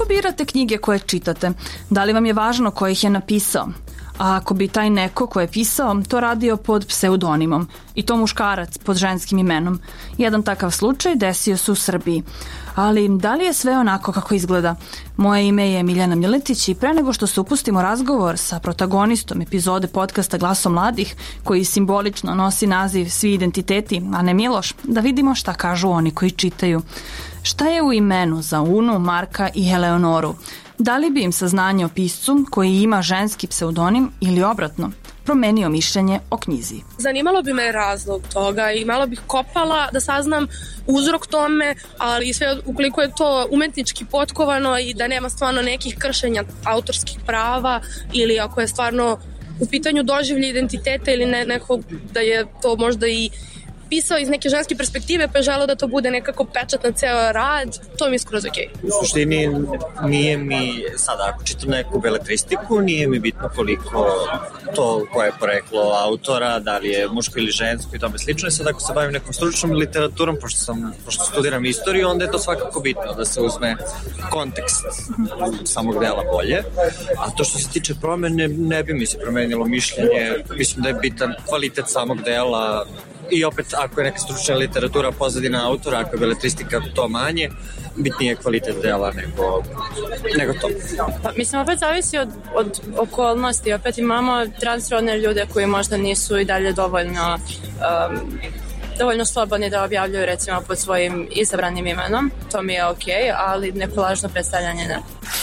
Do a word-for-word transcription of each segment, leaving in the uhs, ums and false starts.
birate knjige koje čitate? Da li vam je važno ko ih je napisao? A ako bi taj neko ko je pisao to radio pod pseudonimom i to muškarac pod ženskim imenom? Jedan takav slučaj desio se u Srbiji. Ali da li je sve onako kako izgleda? Moje ime je Miljana Miletić i pre nego što se upustimo razgovor sa protagonistom epizode podcasta Glasom mladih, koji simbolično nosi naziv Svi identiteti, a ne Miloš, da vidimo šta kažu oni koji čitaju. Šta je u imenu za Unu, Marka i Eleonoru? Da li bi im saznanje o piscu koji ima ženski pseudonim ili obratno promenio mišljenje o knjizi? Zanimalo bi me razlog toga i malo bih kopala da saznam uzrok tome, ali sve ukoliko je to umetnički potkovano i da nema stvarno nekih kršenja autorskih prava ili ako je stvarno u pitanju doživlje identiteta ili ne, nekog da je to možda i pisao iz neke ženske perspektive pa je želeo da to bude nekako pečat na ceo rad, to mi je skroz okej. U suštini nije mi, sada ako čitam neku beletristiku, nije mi bitno koliko to koje je poreklo autora, da li je muško ili žensko i tome slično. I sad ako se bavim nekom stručnom literaturom, pošto, sam, pošto studiram istoriju, onda je to svakako bitno da se uzme kontekst samog dela bolje. A to što se tiče promene, ne bi mi se promenilo mišljenje. Mislim da je bitan kvalitet samog dela. I opet, ako je neka stručna literatura pozadina autora, ako je beletristika to manje, bitnije je kvalitet dela nego, nego to. Pa, mislim, opet zavisi od, od okolnosti. Opet imamo transrodne ljude koji možda nisu i dalje dovoljno um, dovoljno slobodni da objavljuju recimo pod svojim izabranim imenom. To mi je okej, ali neko lažno predstavljanje ne.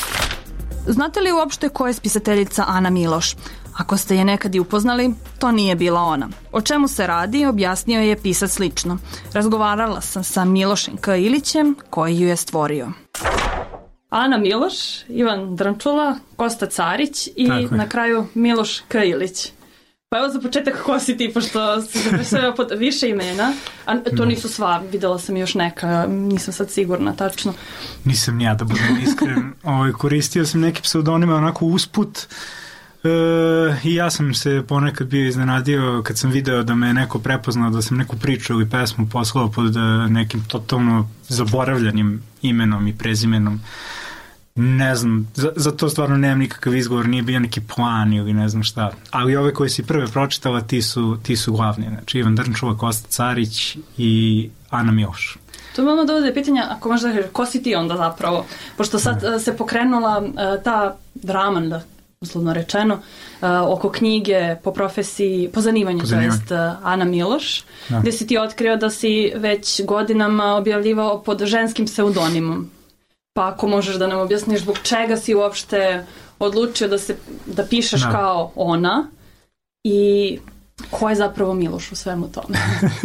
Znate li uopšte ko je spisateljica Ana Miloš? Ako ste je nekad i upoznali, to nije bila ona. O čemu se radi, objasnio je pisac lično. Razgovarala sam sa Milošem K. Ilićem, koji ju je stvorio. Ana Miloš, Ivan Drnčula, Kosta Carić i na kraju Miloš K. Ilić. Pa evo za početak ko si ti, pošto si zapisao pod više imena, a to nisu sva, videla sam još neka, nisam sad sigurna tačno. Nisam ja, da budem iskren. Ovaj, koristio sam neke pseudonime onako usput. E, i ja sam se ponekad bio iznenadio kad sam video da me neko prepoznao, da sam neku priču ili pesmu poslao pod nekim totalno zaboravljanim imenom i prezimenom. Ne znam, za, za to stvarno nemam nikakav izgovor, nije bio neki plan ili ne znam šta. Ali ove koje si prve pročitala, ti su, ti su glavni. Znači Ivan Drnčula, Kosta Carić i Ana Miloš. To mi odmah dovode pitanja, ako možda kažeš, ko si ti onda zapravo? Pošto sad uh, se pokrenula uh, ta drama, da, uslovno rečeno, uh, oko knjige po profesiji, po zanimanju, to jest uh, Ana Miloš, da. Gde si ti otkrio da si već godinama objavljivao pod ženskim pseudonimom. Pa ako možeš da nam objasniš zbog čega si uopšte odlučio da, se, da pišeš da. Kao ona i ko je zapravo Miloš u svemu tome?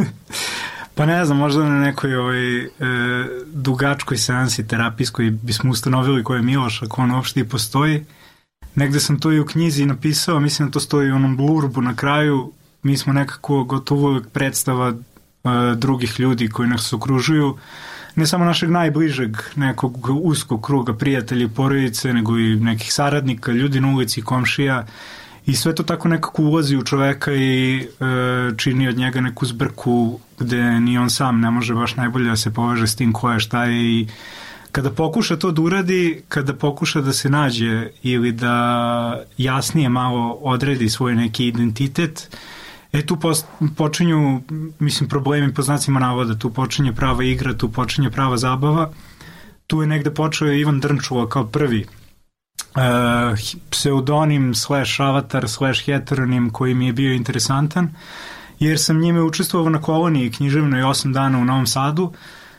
Pa ne znam, možda na nekoj ovaj, e, dugačkoj seansi terapijskoj bismo ustanovili ko je Miloš, ako on uopšte i postoji. Negde sam to i u knjizi napisao, mislim da to stoji u onom blurbu na kraju. Mi smo nekako gotovo uvijek predstava e, drugih ljudi koji nas okružuju. Ne samo našeg najbližeg nekog uskog kruga prijatelja i porodice, nego i nekih saradnika, ljudi na ulici, komšija. I sve to tako nekako ulazi u čoveka i e, čini od njega neku zbrku gde ni on sam ne može baš najbolje da se poveže s tim ko je, šta je. I kada pokuša to da uradi, kada pokuša da se nađe ili da jasnije malo odredi svoj neki identitet, e tu post, počinju, mislim, problemi po znacima navoda, tu počinje prava igra, tu počinje prava zabava. Tu je negde počeo Ivan Drnčula kao prvi uh, pseudonim slash avatar slash heteronim koji mi je bio interesantan, jer sam njime učestvovao na koloniji književnoj osam dana u Novom Sadu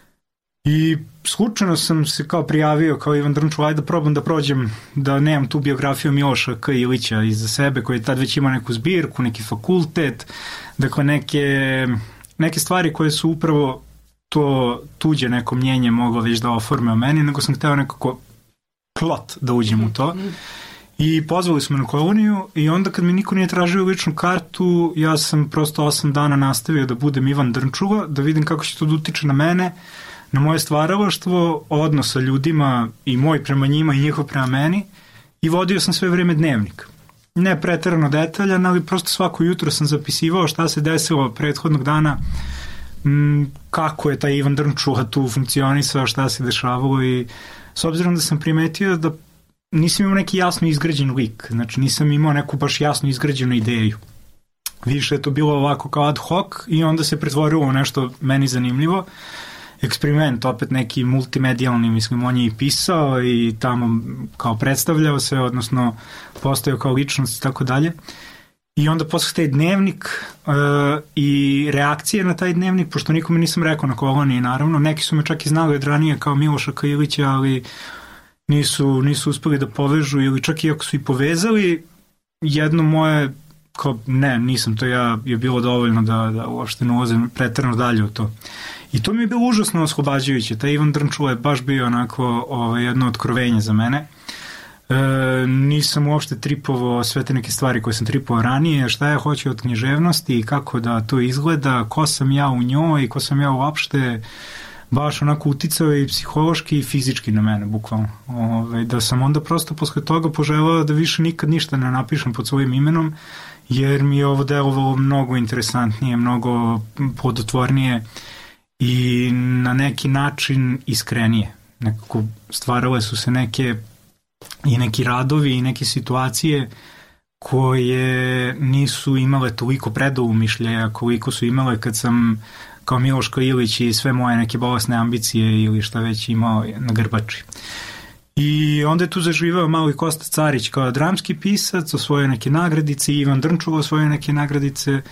i slučajno sam se kao prijavio kao Ivan Drnčula, ajde da probam da prođem, da nemam tu biografiju Miloša K. Ilića iza sebe, koji je tad već imao neku zbirku, neki fakultet, dakle neke, neke stvari koje su upravo to tuđe neko mnjenje moglo već da oforme o meni, nego sam hteo nekako plot da uđem u to. I pozvali smo na koloniju i onda kad mi niko nije tražio ličnu kartu, ja sam prosto osam dana nastavio da budem Ivan Drnčula, da vidim kako će to da utiče na mene, na moje stvaralaštvo, odnos sa ljudima i moj prema njima i njihov prema meni, i vodio sam sve vreme dnevnik. Ne preterano detaljan, ali prosto svako jutro sam zapisivao šta se desilo prethodnog dana, m, kako je taj Ivan Drnčula tu funkcionisao, šta se dešavalo i s obzirom da sam primetio da nisam imao neki jasno izgrađen lik, znači nisam imao neku baš jasno izgrađenu ideju. Više je to bilo ovako kao ad hoc i onda se pretvorilo u nešto meni zanimljivo. Eksperiment, opet neki multimedijalni, mislim, on je i pisao i tamo kao predstavljao se, odnosno postojao kao ličnost i tako dalje. I onda posle taj dnevnik uh, i reakcije na taj dnevnik, pošto nikome nisam rekao na koloniji, naravno, neki su me čak i znali od ranije kao Miloša Kailića, ali nisu, nisu uspeli da povežu ili čak i ako su i povezali, jedno moje, kao ne, nisam to ja, je bilo dovoljno da, da uopšte ne ulazim preterano dalje u to. I to mi je bilo užasno oslobađajuće. Taj Ivan Drnčula je baš bio onako ovo, jedno otkrovenje za mene. E, nisam uopšte tripovao sve te neke stvari koje sam tripovao ranije, šta ja hoću od književnosti i kako da to izgleda, ko sam ja u njoj, ko sam ja uopšte, baš onako uticao i psihološki i fizički na mene, bukvalno. Ove, da sam onda prosto posle toga poželao da više nikad ništa ne napišem pod svojim imenom, jer mi je ovo delovalo mnogo interesantnije, mnogo plodotvornije i na neki način iskrenije. Nekako stvarale su se neke i neki radovi i neke situacije koje nisu imale toliko predoumišljaja koliko su imale kad sam kao Miloš Kailić i sve moje neke bolesne ambicije ili šta već imao na grbači. I onda je tu zaživao malo i Kosta Carić kao dramski pisac, osvojio neke nagradice, Ivan Drnčula osvojio neke nagradice. E,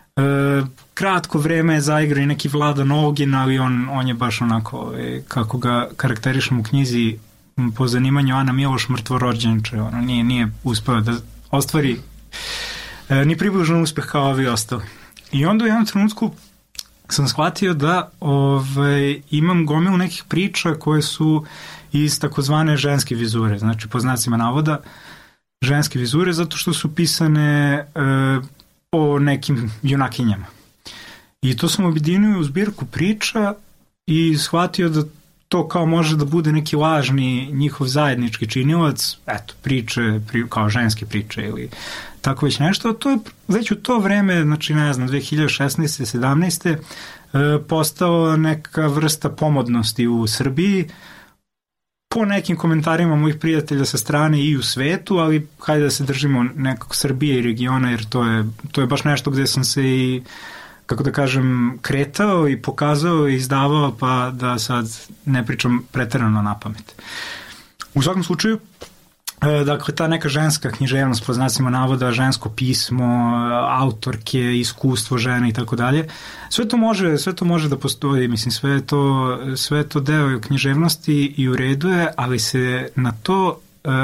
kratko vreme je zaigrao i neki Vladan Olgin, ali on, on je baš onako, e, kako ga karakterišem u knjizi po zanimanju Ana Miloš, mrtvorođenče, ono, nije, nije uspeo da ostvari e, ni približno uspeh kao ovi ostali. I onda u jednom trenutku sam shvatio da ovaj, imam gomilu nekih priča koje su iz takozvane ženske vizure, znači po znacima navoda ženske vizure, zato što su pisane e, o nekim junakinjama. I to sam objedinio u zbirku priča i shvatio da to kao može da bude neki lažni njihov zajednički činilac, eto, priče, pri, kao ženske priče ili tako već nešto. To je već u to vreme, znači ne znam, dve hiljade šesnaeste sedamnaeste e, postao neka vrsta pomodnosti u Srbiji, po nekim komentarima mojih prijatelja sa strane i u svetu, ali hajde da se držimo nekog Srbije i regiona, jer to je, to je baš nešto gde sam se i, kako da kažem, kretao i pokazao i izdavao, pa da sad ne pričam preterano na pamet. U svakom slučaju, dakle, ta neka ženska književnost, po znacima navoda, žensko pismo, autorke, iskustvo žene i tako dalje, sve to može, sve to može da postoji, mislim, sve je to, sve je to deo književnosti i u redu je, ali se na to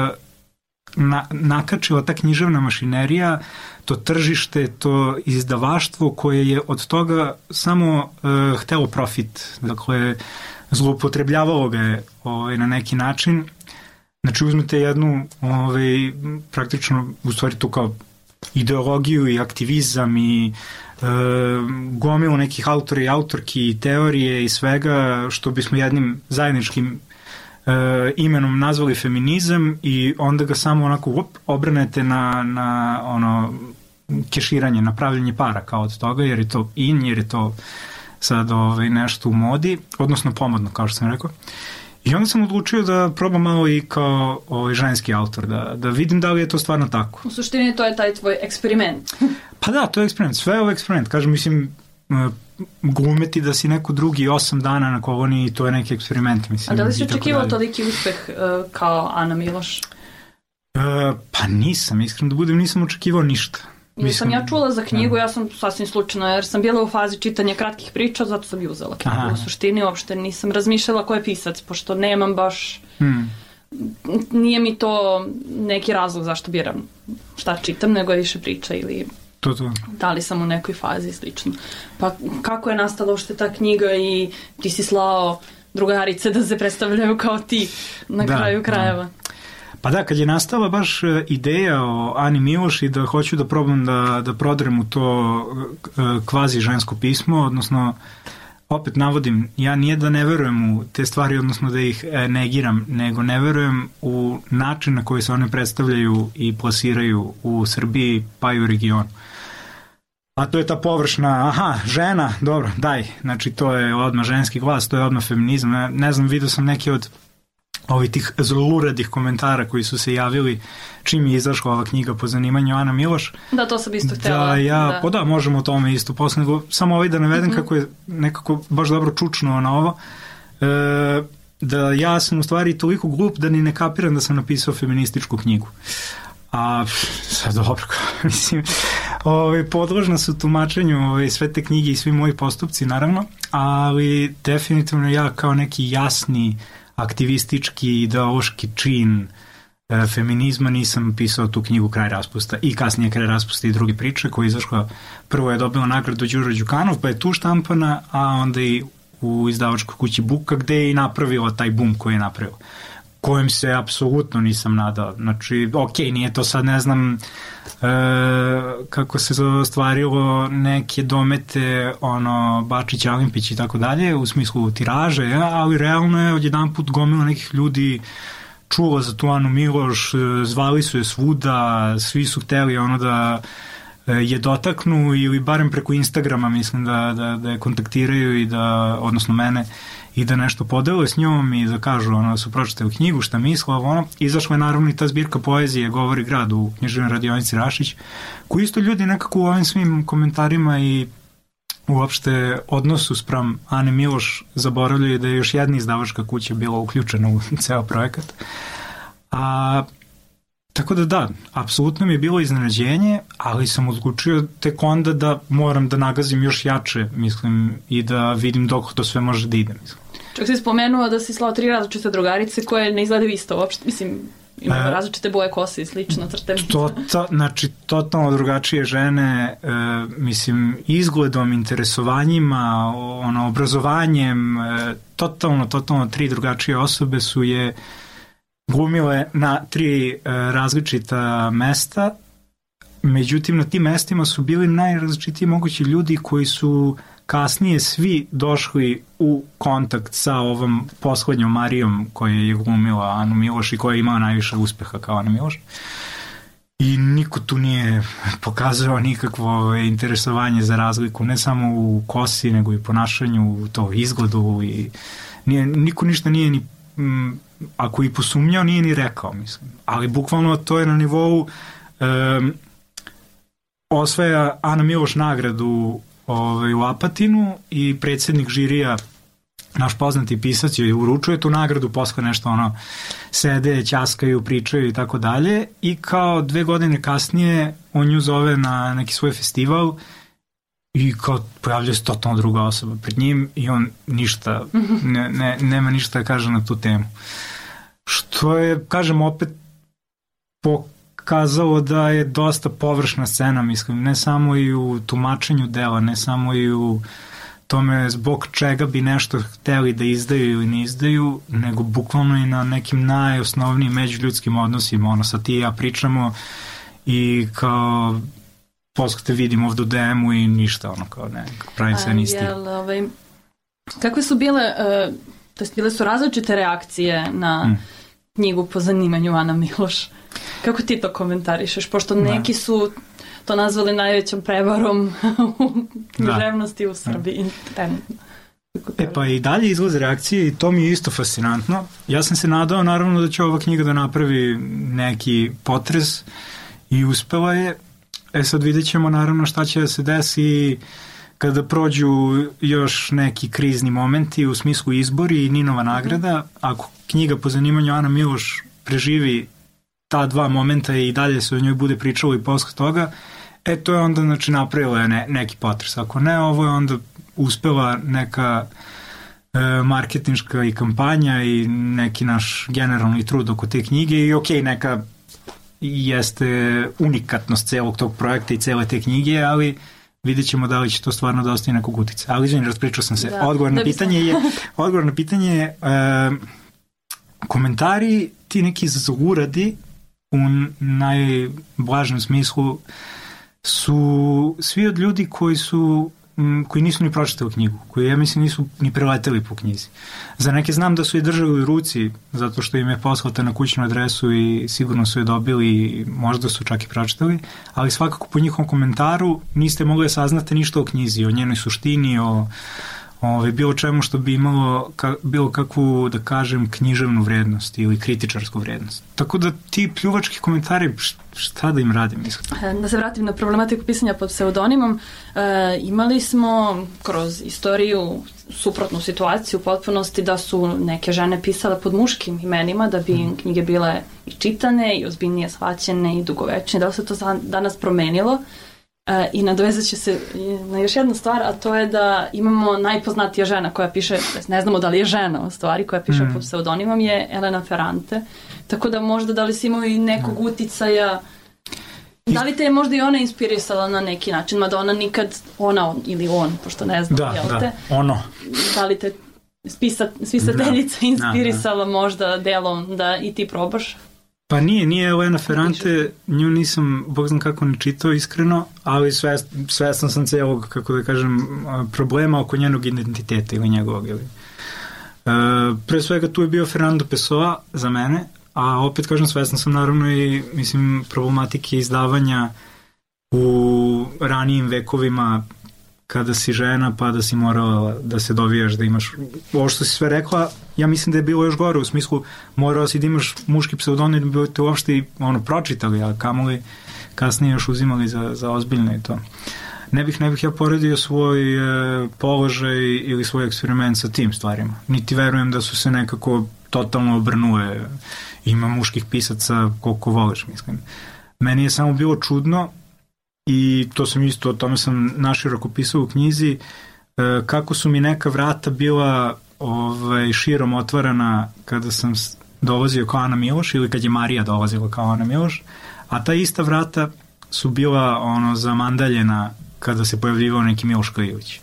na, nakačila ta književna mašinerija, to tržište, to izdavaštvo koje je od toga samo uh, htelo profit, dakle, zloupotrebljavalo ga je ovaj, na neki način. Znači, uzmete jednu, ovaj, praktično, u stvari tu kao ideologiju i aktivizam i e, gomilu nekih autora i autorki i teorije i svega što bismo jednim zajedničkim e, imenom nazvali feminizam i onda ga samo onako up, obranete na, na ono, keširanje, na pravljenje para kao od toga, jer je to in, jer je to sad ovaj, nešto u modi, odnosno pomodno, kao što sam rekao. I onda sam odlučio da probam malo i kao ovaj, ženski autor, da, da vidim da li je to stvarno tako. U suštini to je taj tvoj eksperiment. Pa da, to je eksperiment, sve je ovo eksperiment. Kažem, mislim, glumeti da si neko drugi osam dana na koloniji, to je neki eksperiment. Mislim, a da li si očekivao toliki uspeh uh, kao Ana Miloš? Uh, pa nisam, iskreno da budem, nisam očekivao ništa. Jer sam ja čula za knjigu, ja sam sasvim slučajno, jer sam bila u fazi čitanja kratkih priča, zato sam i uzela knjigu. Aha. U suštini uopšte nisam razmišljala ko je pisac, pošto nemam baš... Hmm. Nije mi to neki razlog zašto biram šta čitam, nego je više priča ili... To, to. Da li sam u nekoj fazi slično. Pa kako je nastala uopšte ta knjiga i ti si slao drugarice da se predstavljaju kao ti na da, kraju krajeva? Da. Pa da, kad je nastala baš ideja o Ani Miloš i da hoću da probam da, da prodrem u to kvazi žensko pismo, odnosno opet navodim, ja nije da ne verujem u te stvari, odnosno da ih negiram, nego ne verujem u način na koji se one predstavljaju i plasiraju u Srbiji pa i u regionu. a to je ta površna, aha, žena, dobro, daj, znači to je odmah ženski glas, to je odmah feminizam, ne, ne znam, vidio sam neki od ovih tih zluradih komentara koji su se javili čim je izašla ova knjiga po zanimanju Ana Miloš. Da, to sam isto htjela. Da, ja, da. Pa da, možemo o tome isto posle, nego samo ovaj da navedem mm-hmm. kako je nekako baš dobro čučnuo na ovo, e, da ja sam u stvari toliko glup da ni ne kapiram da sam napisao feminističku knjigu. A sad dobro, mislim, ove, podložna su tumačenju ove, sve te knjige i svi moji postupci, naravno, ali definitivno ja kao neki jasni aktivistički, ideološki čin e, feminizma nisam pisao tu knjigu Kraj raspusta i kasnije Kraj raspusta i drugi priče koja je izašla, prvo je dobila nagradu Đuro Đukanov, pa je tu štampana, a onda i u izdavačkoj kući Buka gde je i napravila taj bum koji je napravila, kojem se apsolutno nisam nadao. Znači, ok, nije to sad, ne znam, e, kako se ostvarilo neke domete, ono, Bačić, Alimpić i tako dalje, u smislu tiraže, ja, ali realno je odjedan put gomila nekih ljudi čula za tu Anu Miloš, zvali su je svuda, svi su hteli ono da je dotaknu ili barem preko Instagrama mislim da, da, da je kontaktiraju i da, odnosno mene, i da nešto podele s njom i da kažu ono, da su pročitali knjigu, šta misle, ono, izašla je naravno i ta zbirka poezije Govori grad u književnoj radionici Rašić, koji isto ljudi nekako u ovim svim komentarima i uopšte odnosu sprem Ane Miloš zaboravljaju da je još jedna izdavačka kuća bila uključena u ceo projekat. A tako da da, apsolutno mi je bilo iznenađenje, ali sam odlučio tek onda da moram da nagazim još jače, mislim, i da vidim dok to sve može da ide, mislim. Čak si spomenuo da si slao tri različite drugarice koje ne izgledaju isto uopšte, mislim, imaju e, različite boje kose i slično crte. To, to, znači, totalno drugačije žene, e, mislim, izgledom, interesovanjima, ono, obrazovanjem, e, totalno, totalno tri drugačije osobe su je glumile na tri e, različita mesta, međutim na tim mestima su bili najrazličitiji mogući ljudi koji su kasnije svi došli u kontakt sa ovom poslednjom Marijom koja je glumila Anu Miloš i koja je imala najviše uspeha kao Ana Miloš. I niko tu nije pokazao nikakvo interesovanje za razliku, ne samo u kosi, nego i ponašanju, u to izgledu i nije, niko ništa nije ni m, ako i posumnjao, nije ni rekao, mislim. Ali bukvalno to je na nivou um, osvaja Ana Miloš nagradu ovaj, u Apatinu i predsjednik žirija, naš poznati pisac, joj uručuje tu nagradu, posle nešto ono sede, ćaskaju, pričaju i tako dalje i kao dve godine kasnije on nju zove na neki svoj festival i kao pojavlja se totalno druga osoba pred njim i on ništa, ne, ne, nema ništa da kaže na tu temu. Što je, kažem, opet pokazalo da je dosta površna scena, mislim, ne samo i u tumačenju dela, ne samo i u tome zbog čega bi nešto hteli da izdaju ili ne izdaju, nego bukvalno i na nekim najosnovnijim međuljudskim odnosima, ono, sa ti i ja pričamo i kao posle te vidim ovdje u D M-u i ništa, ono, kao ne, pravim se nisti. Ovaj, kakve su bile, uh, to jest bile su različite reakcije na mm. knjigu po zanimanju Ana Miloš? Kako ti to komentarišeš? Pošto neki da. su to nazvali najvećom prevarom u književnosti da. u Srbiji. Da. E pa i dalje izlaze reakcije i to mi je isto fascinantno. Ja sam se nadao naravno da će ova knjiga da napravi neki potres i uspela je. E sad vidjet ćemo naravno šta će da se desi kada prođu još neki krizni momenti u smislu izbori i Ninova nagrada. Ako knjiga po zanimanju Ana Miloš preživi ta dva momenta i dalje se o njoj bude pričalo i posle toga, e to je onda znači napravila ne, neki potres. Ako ne, ovo je onda uspela neka e, marketinška i kampanja i neki naš generalni trud oko te knjige i ok, neka jeste unikatnost celog tog projekta i cele te knjige, ali vidjet ćemo da li će to stvarno da ostaje nekog utice. Ali izvini, raspričao sam se. Da, odgovor, na pitanje je, odgovor na pitanje je uh, komentari, ti neki zluradi u najblažem smislu su svi od ljudi koji su m, koji nisu ni pročitali knjigu, koji ja mislim nisu ni preleteli po knjizi. Za neke znam da su je držali u ruci zato što im je poslata na kućnu adresu i sigurno su je dobili i možda su čak i pročitali, ali svakako po njihovom komentaru niste mogli da saznate ništa o knjizi, o njenoj suštini, o Ove, bilo čemu što bi imalo ka, bilo kakvu, da kažem, književnu vrednost ili kritičarsku vrednost. Tako da ti pljuvački komentari, šta da im radim? Da se vratim na problematiku pisanja pod pseudonimom, e, imali smo kroz istoriju suprotnu situaciju u potpunosti da su neke žene pisale pod muškim imenima da bi im knjige bile i čitane i ozbiljnije shvaćene i dugovečne. Da li se to danas promenilo? E, I nadovezat će se na još jednu stvar, a to je da imamo najpoznatija žena koja piše, ne znamo da li je žena u stvari, koja piše mm. pod pseudonimom, je Elena Ferrante. Tako da možda da li si imao i nekog uticaja, da li te je možda i ona inspirisala na neki način, mada ona nikad, ona ili on, pošto ne znam, da, jel da, te? ono. Da li te spisa, spisateljica da, inspirisala da, da. možda delom da i ti probaš? Pa nije, nije Elena Ferrante, nju nisam, bog znam kako ne čitao iskreno, ali svest, svestan sam celog, kako da kažem, problema oko njenog identiteta ili njegovog. Ili. E, pre svega tu je bio Fernando Pessoa za mene, a opet kažem svestan sam naravno i mislim problematike izdavanja u ranijim vekovima kada si žena pa da si morala da se dovijaš, da imaš ovo što si sve rekla, ja mislim da je bilo još gore u smislu morao si da imaš muški pseudonim da bi te uopšte ono, pročitali, a kamoli kasnije još uzimali za, za ozbiljno i to. Ne bih, ne bih ja poredio svoj e, položaj ili svoj eksperiment sa tim stvarima. Niti verujem da su se nekako totalno obrnule. Ima muških pisaca koliko voliš, mislim. Meni je samo bilo čudno i to sam isto, o tome sam naširoko pisao u knjizi, kako su mi neka vrata bila ovaj, širom otvarana kada sam dolazio kao Ana Miloš ili kad je Marija dolazila kao Ana Miloš, a ta ista vrata su bila ono zamandaljena kada se pojavljivao neki Miloš Klivić.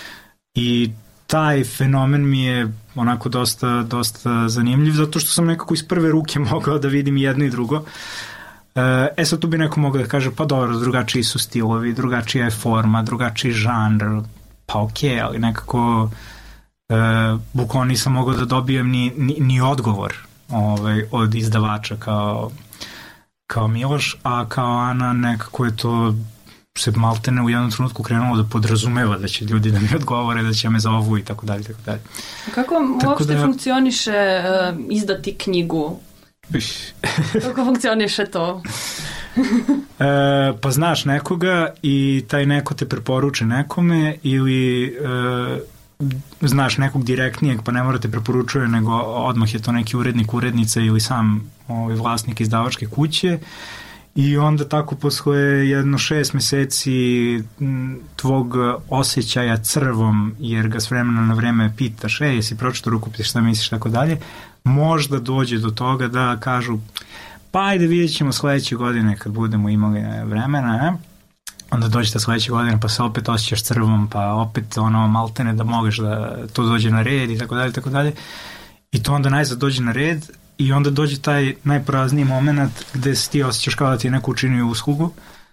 I taj fenomen mi je onako dosta, dosta zanimljiv, zato što sam nekako iz prve ruke mogao da vidim jedno i drugo. E sad tu bi neko mogao da kaže, pa dobro, drugačiji su stilovi, drugačija je forma, drugačiji žanr, pa okej, okay, ali nekako e, bukvalno nisam mogao da dobijem ni, ni, ni odgovor ovaj, od izdavača kao, kao Miloš, a kao Ana nekako je to se maltene u jednom trenutku krenulo da podrazumeva da će ljudi da mi odgovore, da će me zovu i tako dalje, tako dalje. Kako uopšte da, funkcioniše uh, izdati knjigu? Kako funkcioniše to? e, pa znaš nekoga i taj neko te preporuče nekome ili e, znaš nekog direktnijeg pa ne mora te preporučuje nego odmah je to neki urednik, urednica ili sam ovaj, vlasnik izdavačke kuće i onda tako posle jedno šest meseci tvog osjećaja crvom jer ga s vremena na vreme pitaš, ej, jesi pročito rukopis, šta misliš, tako dalje, možda dođe do toga da kažu pa ajde vidjet ćemo sledeće godine kad budemo imali vremena, ne? Onda dođete sledeće godine pa se opet osjećaš crvom pa opet ono maltene da možeš da to dođe na red i tako dalje, tako dalje i to onda najzad dođe na red i onda dođe taj najporazniji moment gde se ti osjećaš kao da ti je neko učinio uslugu,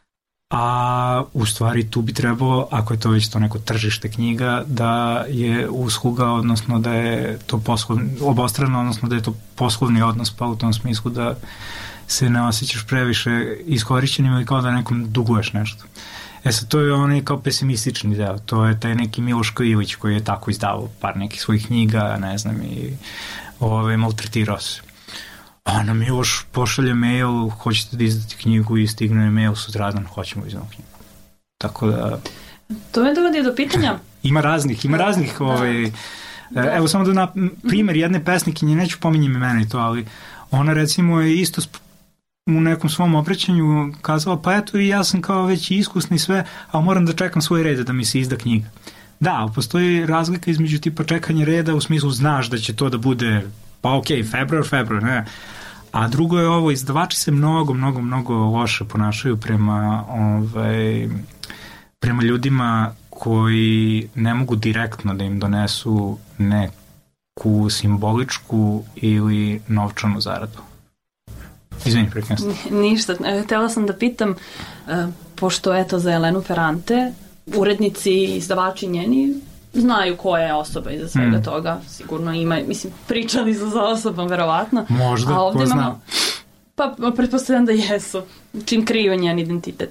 a u stvari tu bi trebalo, ako je to već to neko tržište knjiga, da je usluga, odnosno da je to poslovni, obostrano, odnosno da je to poslovni odnos, pa u tom smislu da se ne osjećaš previše iskorišćenim ili kao da nekom duguješ nešto. E sad, to je onaj kao pesimistični deo, to je taj neki Miloš Klivić koji je tako izdavao par nekih svojih knjiga, ne znam, i ove, maltretirao se. Ana Miloš pošalje mail, hoćete da izdati knjigu i stigne mail sutradan, hoćemo izdati knjigu. Tako da... To me dovodi do pitanja. Ima raznih, ima raznih, da. Ovaj, da. Evo samo da na primjer jedne pesnikinje, neću pominjem imena i to, ali ona recimo je isto u nekom svom obraćanju kazala, pa eto i ja sam kao već iskusni sve, ali moram da čekam svoj red da mi se izda knjiga. Da, postoji razlika između tipa čekanja reda u smislu znaš da će to da bude pa okej, okay, februar, februar, ne. A drugo je ovo, izdavači se mnogo, mnogo, mnogo loše ponašaju prema, ovaj, prema ljudima koji ne mogu direktno da im donesu neku simboličku ili novčanu zaradu. Izvini, prekrenstvo. Ništa. Htela sam da pitam, pošto eto za Elenu Ferrante urednici i izdavači njeni znaju koja je osoba iza svega mm. toga. Sigurno ima, mislim, pričali su za osobom, verovatno. Možda, a ovdje ko zna. Imamo, pa, pretpostavljam da jesu, čim kriju njen identitet.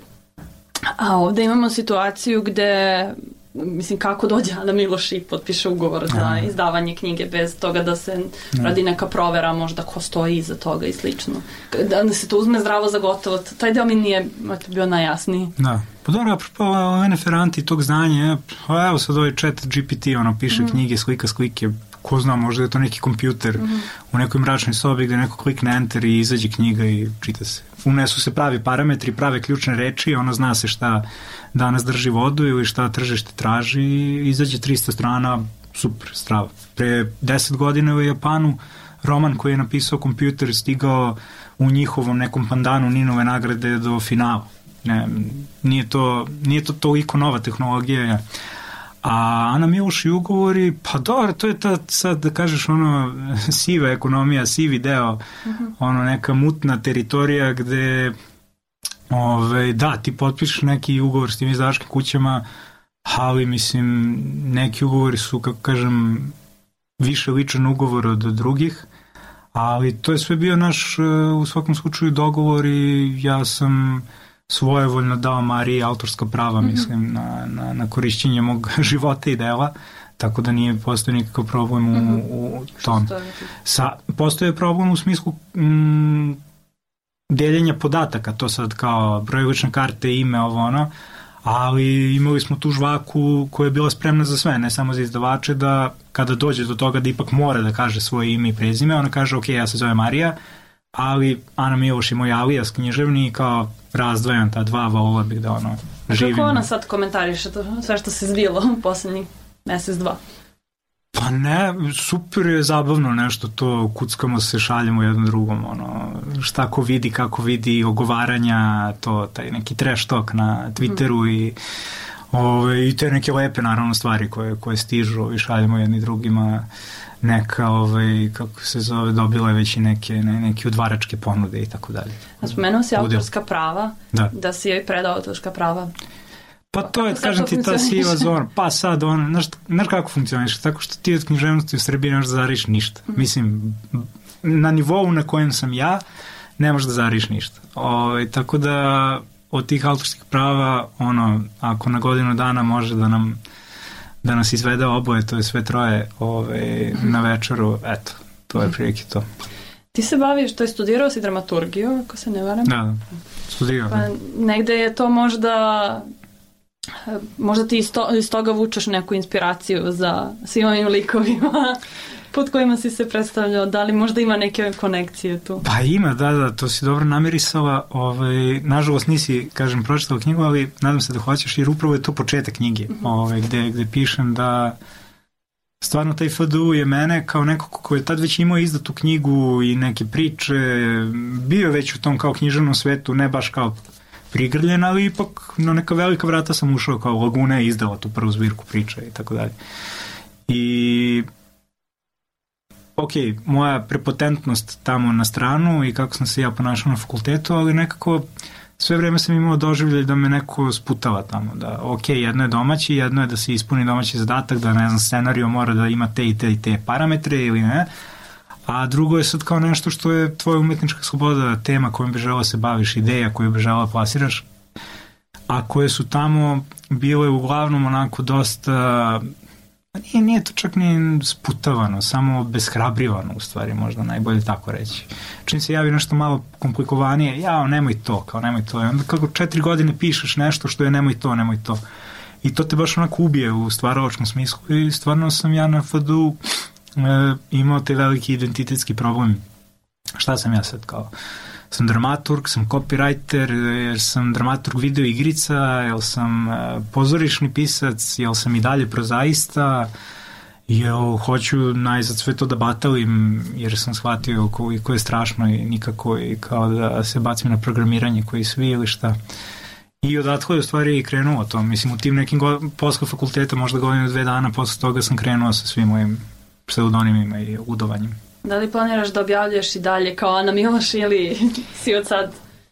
A ovdje imamo situaciju gde, mislim, kako dođe Ana Miloš i potpiše ugovor za Aha. izdavanje knjige bez toga da se ne. radi neka provera, možda ko stoji iza toga i slično. Da se to uzme zdravo za gotovo. Taj deo mi nije bio najjasniji. Da. Pa dobro, apropo ove referanti tog znanja, evo sad ovaj chat G P T, ono, piše mm. knjige, slika, slike, ko zna, možda je to neki kompjuter mm. u nekoj mračnoj sobi gde neko klikne enter i izađe knjiga i čita se. Unesu se pravi parametri, prave ključne reči, ono zna se šta danas drži vodu ili šta tržište traži i izađe trista strana, super, strava. Pre deset godina u Japanu roman koji je napisao kompjuter stigao u njihovom nekom pandanu Ninove nagrade do finala. Ne, nije to, nije to toliko nova tehnologija. A Ana Miloš i ugovori, pa dobro, to je ta, sad da kažeš, ono, siva ekonomija, sivi deo, uh-huh. ono, neka mutna teritorija gde, ove, da, ti potpišeš neki ugovor s tim izdavačkim kućama, ali, mislim, neki ugovori su, kako kažem, više ličan ugovor od drugih, ali to je sve bio naš, u svakom slučaju, dogovor i ja sam svojevoljno dao Mariji autorska prava, mm-hmm. mislim, na, na, na korišćenje mog života i dela, tako da nije postoji nikakav problem u, mm-hmm. u tom. Sa, postoje problem u smislu m, deljenja podataka, to sad kao broj lične karte, ime, ovo ono, ali imali smo tu žvaku koja je bila spremna za sve, ne samo za izdavače, da kada dođe do toga da ipak mora da kaže svoje ime i prezime, ona kaže, ok, ja se zove Marija, ali Ana Miloš je moj alijas književni i kao razdvajam ta dva, volila bih da ono živim. A kako ona sad komentariše to, sve što se zbilo u poslednjih mesec, dva? Pa ne, super je zabavno nešto to, kuckamo se, šaljemo jednom drugom, ono, šta ko vidi, kako vidi, ogovaranja, to, taj neki trash talk na Twitteru mm. i, ove, i te neke lepe, naravno, stvari koje, koje stižu i šaljemo jedni drugima, neka, ovaj, kako se zove, dobila je već i neke, ne, neke udvaračke ponude i tako dalje. A spomenuo si autorska prava, da, da si joj predao autorska prava. Pa to je, kažem ti, ta siva zona. Pa sad, on, znaš, znaš kako funkcioniš? Tako što ti od književnosti u Srbiji ne možeš da zariš ništa. Mm. Mislim, na nivou na kojem sam ja, ne možeš da zariš ništa. O, tako da, od tih autorskih prava, ono, ako na godinu dana može da nam da nas izvede oboje, to je sve troje ove, na večeru, eto, to je prilike to. Ti se baviš, to je studirao si dramaturgiju, ako se ne varam? Da, da, studirao. Pa negde je to možda, možda ti iz, to, iz toga vučeš neku inspiraciju za svim ovim likovima pod kojima si se predstavljao, da li možda ima neke konekcije tu? Pa ima, da, da, to si dobro namirisala, ovaj, nažalost nisi, kažem, pročitala knjigu, ali nadam se da hoćeš, jer upravo je to početak knjige, mm-hmm. ovaj, gde, gde pišem da stvarno taj F D U je mene kao neko ko je tad već imao izdatu knjigu i neke priče, bio već u tom kao književnom svetu, ne baš kao prigrljen, ali ipak na neka velika vrata sam ušao, kao Laguna je izdala tu prvu zbirku priča i tako dalje. I ok, moja prepotentnost tamo na stranu i kako sam se ja ponašao na fakultetu, ali nekako sve vreme sam imao doživljaj da me neko sputava tamo, da ok, jedno je domaći, jedno je da se ispuni domaći zadatak, da ne znam, scenario mora da ima te i te i te parametre ili ne, a drugo je sad kao nešto što je tvoja umetnička sloboda, tema kojom bi želeo se baviš, ideja koju bi želeo plasiraš, a koje su tamo bile uglavnom onako dosta, nije, nije to čak ni sputavano, samo beshrabrivano u stvari, možda najbolje tako reći. Čim se javi nešto malo komplikovanije, jao, nemoj to, kao nemoj to. I onda kako četiri godine pišeš nešto što je nemoj to, nemoj to. I to te baš onako ubije u stvaralačkom smislu i stvarno sam ja na F D U e, imao te veliki identitetski problem. Šta sam ja sad kao? Sam dramaturg, sam copywriter, jer sam dramaturg video igrica, jel sam pozorišni pisac, jel sam i dalje prozaista, jel hoću najzad sve to da batalim, jer sam shvatio koliko je strašno i nikako i kao da se bacim na programiranje koji svi ili šta. I odatle je u stvari krenuo to. Mislim, u tim nekim go- posle fakulteta, možda godinu dve dana posle toga sam krenuo sa svim mojim pseudonimima i ludovanjem. Da li planiraš da objavljaš i dalje kao Ana Miloš ili si od sad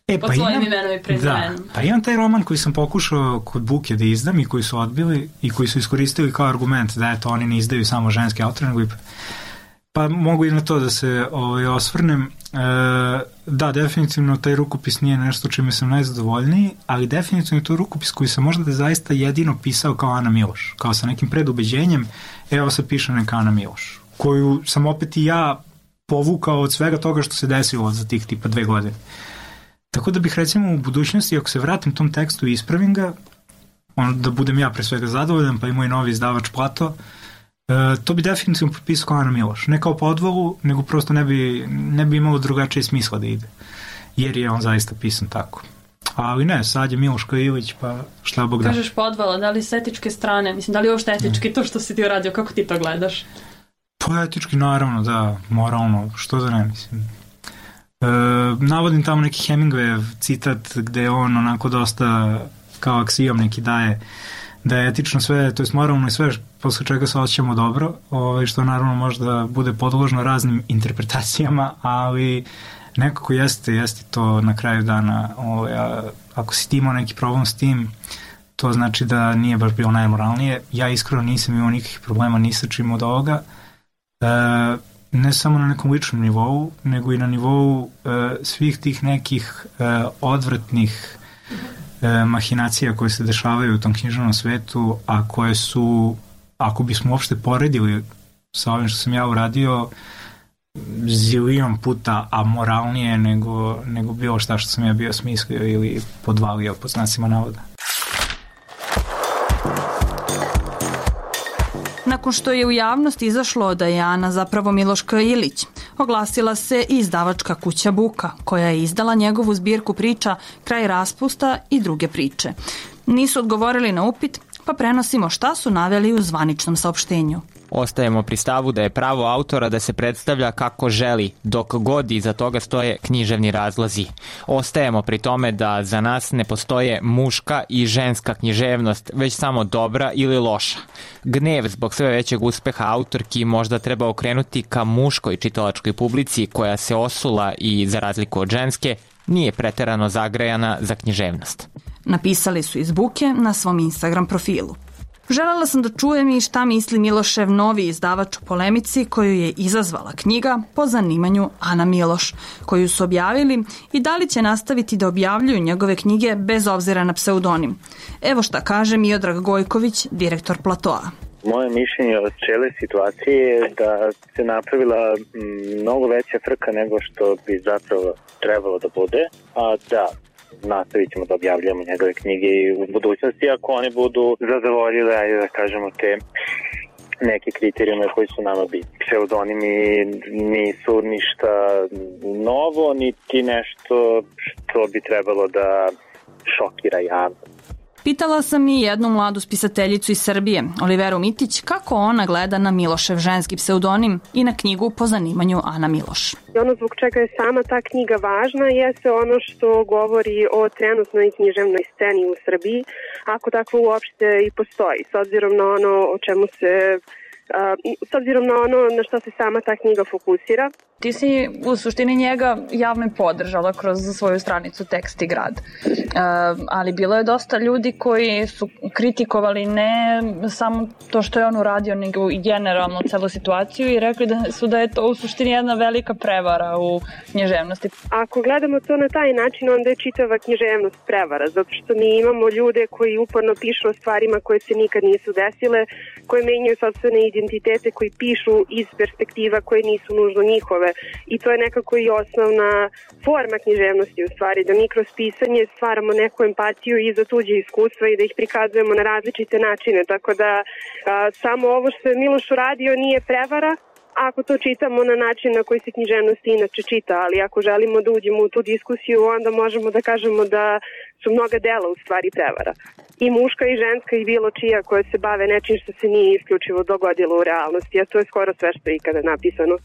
E, pod pa svojim imam, imenom i prezimenom. Da, pa imam taj roman koji sam pokušao kod Buke da izdam i koji su odbili i koji su iskoristili kao argument da eto, oni ne izdaju samo ženske autore, nego i... Pa mogu i na to da se ovaj, osvrnem. E, da, definitivno taj rukopis nije nešto čime sam najzadovoljniji, ali definitivno je to rukopis koji sam možda da zaista jedino pisao kao Ana Miloš, kao sa nekim predubeđenjem, evo sad piše neka Ana Miloš, koju sam opet i ja povukao od svega toga što se desilo za tih tipa dve godine. Tako da bih recimo u budućnosti, ako se vratim tom tekstu i ispravim ga, on, da budem ja pre svega zadovoljan, pa i moj novi izdavač Plato, e, to bi definitivno potpisao kao Ana Miloš. Ne kao podvalu, nego prosto ne bi, ne bi imalo drugačije smisla da ide. Jer je on zaista pisan tako. Ali ne, sad je Miloš Ilić, pa šta Bog da. Kažeš podvala, da li s etičke strane, mislim, da li uopšte etički ne. To što si ti uradio, kako ti to gledaš? Pa etički, naravno, da, moralno, što da ne, mislim. E, navodim tamo neki Hemingwayev citat gde je on onako dosta kao aksijom neki daje da je etično sve, to je moralno i sve posle čega se osjećamo dobro, ovaj, što naravno možda bude podložno raznim interpretacijama, ali nekako jeste, jeste to na kraju dana, ovaj, a, ako si ti imao neki problem s tim, to znači da nije baš bilo najmoralnije. Ja iskreno nisam imao nikakvih problema ni sa čim od ovoga, e, ne samo na nekom ličnom nivou, nego i na nivou e, svih tih nekih e, odvratnih e, mahinacija koje se dešavaju u tom književnom svetu, a koje su, ako bismo uopšte poredili sa ovim što sam ja uradio, zilion puta amoralnije nego, nego bilo šta što sam ja bio smislio ili podvalio pod znacima navoda. Nakon što je u javnosti izašlo da je Ana zapravo Miloš Ilić, oglasila se i izdavačka kuća Buka, koja je izdala njegovu zbirku priča Kraj raspusta i druge priče. Nisu odgovorili na upit, pa prenosimo šta su naveli u zvaničnom saopštenju. Ostajemo pri stavu da je pravo autora da se predstavlja kako želi, dok god iza toga stoje književni razlozi. Ostajemo pri tome da za nas ne postoje muška i ženska književnost, već samo dobra ili loša. Gnev zbog sve većeg uspeha autorki možda treba okrenuti ka muškoj čitalačkoj publici koja se osula i, za razliku od ženske, nije preterano zagrejana za književnost. Napisali su iz Buke na svom Instagram profilu. Želela sam da čujem i šta misli Milošev novi izdavač u polemici koju je izazvala knjiga po zanimanju Ana Miloš, koju su objavili i da li će nastaviti da objavljuju njegove knjige bez obzira na pseudonim. Evo šta kaže Miodrag Gojković, direktor Platoa. Moje mišljenje od cijele situacije je da se napravila mnogo veća frka nego što bi zapravo trebalo da bude, a da nastavit ćemo da objavljamo njegove knjige u budućnosti ako oni budu zadovoljili, ajde da kažemo, te neke kriterijume koji su nama bitni. Pseudonimi nisu ništa novo, niti nešto što bi trebalo da šokira javnost. Pitala sam i jednu mladu spisateljicu iz Srbije, Oliveru Mitić, kako ona gleda na Milošev ženski pseudonim i na knjigu po zanimanju Ana Miloš. Ono zbog čega je sama ta knjiga važna jeste ono što govori o trenutnoj književnoj sceni u Srbiji, ako takvo uopšte i postoji, s obzirom na ono o čemu se, uh, s obzirom na ono na što se sama ta knjiga fokusira. Ti si u suštini njega javno podržala kroz svoju stranicu Tekst i grad. E, ali bilo je dosta ljudi koji su kritikovali ne samo to što je on uradio, nego i generalno celu situaciju i rekli da su da je to u suštini jedna velika prevara u književnosti. Ako gledamo to na taj način, onda je čitava književnost prevara, zato što mi imamo ljude koji uporno pišu o stvarima koje se nikad nisu desile, koje menjaju sopstvene identitete, koji pišu iz perspektiva koje nisu nužno njihove. I to je nekako i osnovna forma književnosti u stvari, da mi kroz pisanje stvaramo neku empatiju i za tuđe iskustva i da ih prikazujemo na različite načine, tako da a, samo ovo što je Miloš uradio nije prevara, ako to čitamo na način na koji se književnost inače čita, ali ako želimo da uđemo u tu diskusiju, onda možemo da kažemo da su mnoga dela u stvari prevara. I muška i ženska i bilo čija koje se bave nečim što se nije isključivo dogodilo u realnosti, a to je skoro sve što je ikada napisano.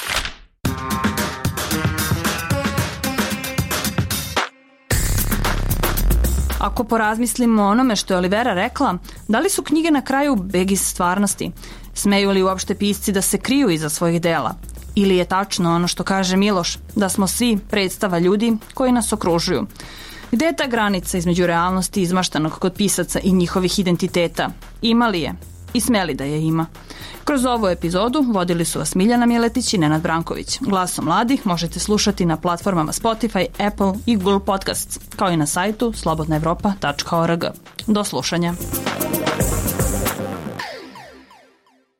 Ako porazmislimo o onome što je Olivera rekla, da li su knjige na kraju beg iz stvarnosti? Smeju li uopšte pisci da se kriju iza svojih dela? Ili je tačno ono što kaže Miloš, da smo svi predstava ljudi koji nas okružuju? Gde je ta granica između realnosti izmaštanog kod pisaca i njihovih identiteta? Ima li je? I smeli da je ima? Kroz ovu epizodu vodili su vas Miljana Miletić i Nenad Branković. Glaso mladih možete slušati na platformama Spotify, Apple i Google Podcasts, kao i na sajtu slobodna evropa tačka org. Do slušanja.